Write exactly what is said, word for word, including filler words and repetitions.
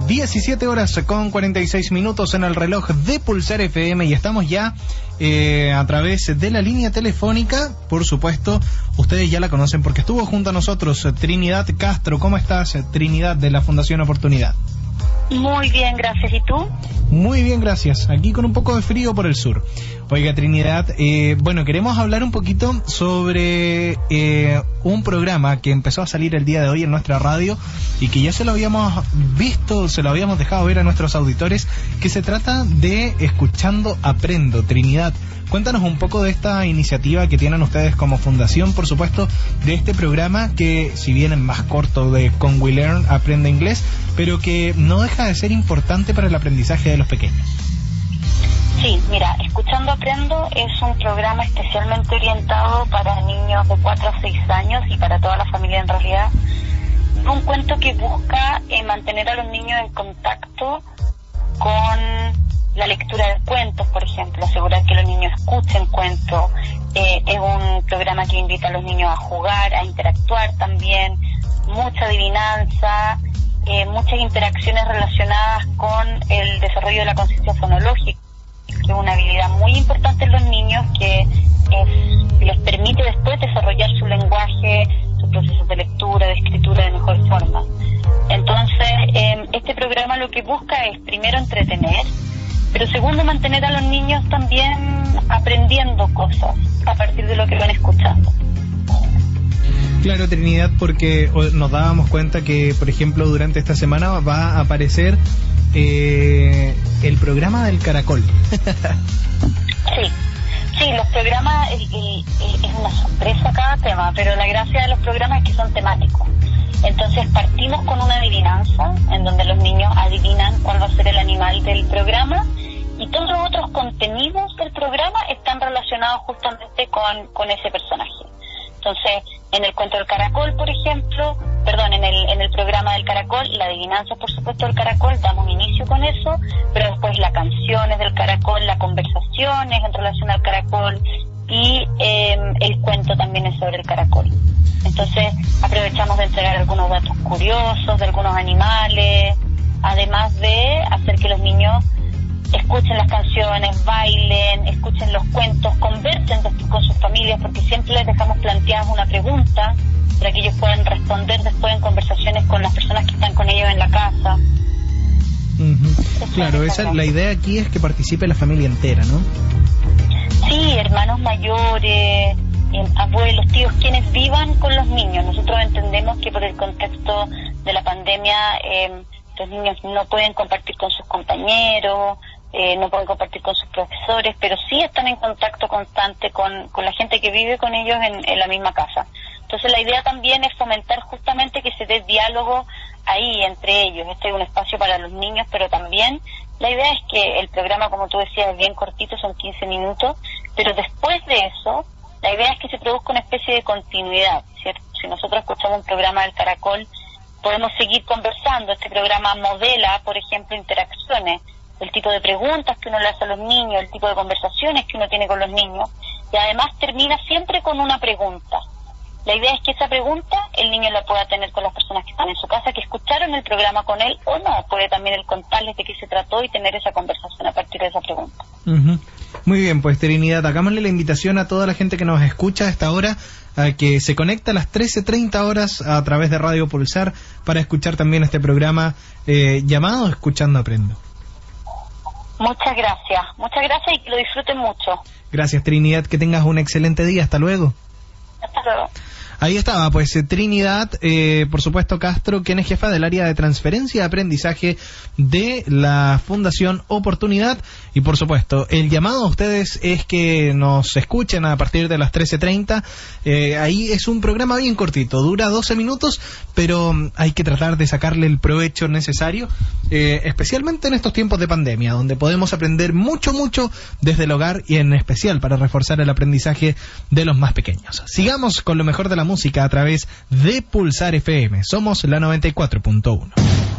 diecisiete horas con cuarenta y seis minutos en el reloj de Pulsar F M y estamos ya eh, a través de la línea telefónica. Por supuesto, ustedes ya la conocen porque estuvo junto a nosotros Trinidad Castro. ¿Cómo estás, Trinidad, de la Fundación Oportunidad? Muy bien, gracias. ¿Y tú? Muy bien, gracias. Aquí con un poco de frío por el sur. Oiga, Trinidad, eh, bueno, queremos hablar un poquito sobre eh, un programa que empezó a salir el día de hoy en nuestra radio y que ya se lo habíamos visto, se lo habíamos dejado ver a nuestros auditores, que se trata de Escuchando Aprendo. Trinidad, cuéntanos un poco de esta iniciativa que tienen ustedes como fundación, por supuesto, de este programa que, si bien es más corto, de Con We Learn, Aprende Inglés, pero que no deja de ser importante para el aprendizaje de los pequeños. Sí, mira, Escuchando Aprendo es un programa especialmente orientado para niños de cuatro a seis años y para toda la familia en realidad. Un cuento que busca eh, mantener a los niños en contacto con la lectura de cuentos, por ejemplo, asegurar que los niños escuchen cuentos. Eh, es un programa que invita a los niños a jugar, a interactuar también, mucha adivinanza, eh, muchas interacciones relacionadas con el desarrollo de la conciencia fonológica, que es una habilidad muy importante en los niños que es, les permite después desarrollar su lenguaje, sus procesos de lectura, de escritura de mejor forma. Entonces, eh, este programa lo que busca es, primero, entretener, pero segundo, mantener a los niños también aprendiendo cosas a partir de lo que van escuchando. Claro, Trinidad, porque nos dábamos cuenta que, por ejemplo, durante esta semana va a aparecer eh, el programa del Caracol. Sí, sí, los programas, el, el, el, es una sorpresa cada tema, pero la gracia de los programas es que son temáticos. Entonces partimos con una adivinanza, en donde los niños adivinan cuál va a ser el animal del programa, y todos los otros contenidos del programa están relacionados justamente con, con ese personaje. Entonces, en el cuento del caracol, por ejemplo, perdón, en el en el programa del caracol, la adivinanza, por supuesto, del caracol, damos inicio con eso, pero después las canciones del caracol, las conversaciones en relación al caracol y eh, el cuento también es sobre el caracol. Entonces, aprovechamos de entregar algunos datos curiosos de algunos animales, además de hacer que los niños escuchen las canciones, bailen, escuchen los cuentos, conversen después con sus familias, porque siempre les dejamos planteadas una pregunta para que ellos puedan responder después en conversaciones con las personas que están con ellos en la casa. Uh-huh. Claro, esa, la idea aquí es que participe la familia entera, ¿no? Sí, hermanos mayores, eh, abuelos, tíos, quienes vivan con los niños. Nosotros entendemos que por el contexto de la pandemia eh, los niños no pueden compartir con sus compañeros, Eh, no pueden compartir con sus profesores, pero sí están en contacto constante con, con la gente que vive con ellos en, en la misma casa. Entonces la idea también es fomentar justamente que se dé diálogo ahí entre ellos. Este es un espacio para los niños, pero también la idea es que el programa, como tú decías, es bien cortito, son quince minutos, pero después de eso, la idea es que se produzca una especie de continuidad, ¿cierto? Si nosotros escuchamos un programa del Caracol, podemos seguir conversando. Este programa modela, por ejemplo, interacciones, el tipo de preguntas que uno le hace a los niños, el tipo de conversaciones que uno tiene con los niños, y además termina siempre con una pregunta. La idea es que esa pregunta el niño la pueda tener con las personas que están en su casa, que escucharon el programa con él, o no, puede también él contarles de qué se trató y tener esa conversación a partir de esa pregunta. Uh-huh. Muy bien, pues Trinidad, hagámosle la invitación a toda la gente que nos escucha a esta hora, a que se conecta a las trece treinta horas a través de Radio Pulsar para escuchar también este programa eh, llamado Escuchando Aprendo. Muchas gracias, muchas gracias y que lo disfruten mucho. Gracias, Trinidad, que tengas un excelente día, hasta luego. Hasta luego. Ahí estaba, pues, Trinidad, eh, por supuesto, Castro, quien es jefa del área de transferencia y aprendizaje de la Fundación Oportunidad. Y, por supuesto, el llamado a ustedes es que nos escuchen a partir de las trece treinta. Eh, ahí es un programa bien cortito, dura doce minutos, pero hay que tratar de sacarle el provecho necesario, eh, especialmente en estos tiempos de pandemia, donde podemos aprender mucho, mucho desde el hogar y en especial para reforzar el aprendizaje de los más pequeños. Sigamos con lo mejor de la música a través de Pulsar F M. Somos la noventa y cuatro punto uno.